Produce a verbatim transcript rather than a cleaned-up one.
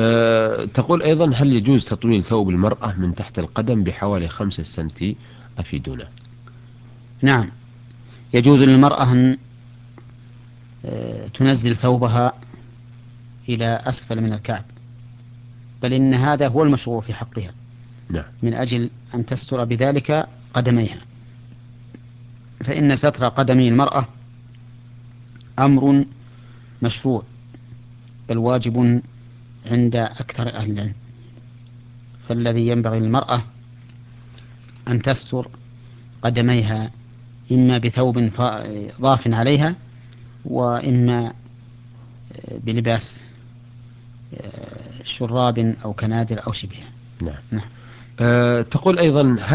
أه تقول أيضا: هل يجوز تطويل ثوب المرأة من تحت القدم بحوالي خمسة سنتي؟ أفيدونا. نعم، يجوز للمرأة أن آه، تنزل ثوبها إلى أسفل من الكعب، بل إن هذا هو المشروع في حقها، نعم. من أجل أن تستر بذلك قدميها، فإن ستر قدمي المرأة أمر مشروع، بل واجب عند أكثر أهل العلم. فالذي ينبغي للمرأة أن تستر قدميها، إما بثوب ضاف عليها، وإما بلباس شراب أو كنادر أو شبهها. نعم. نعم. أه تقول أيضا: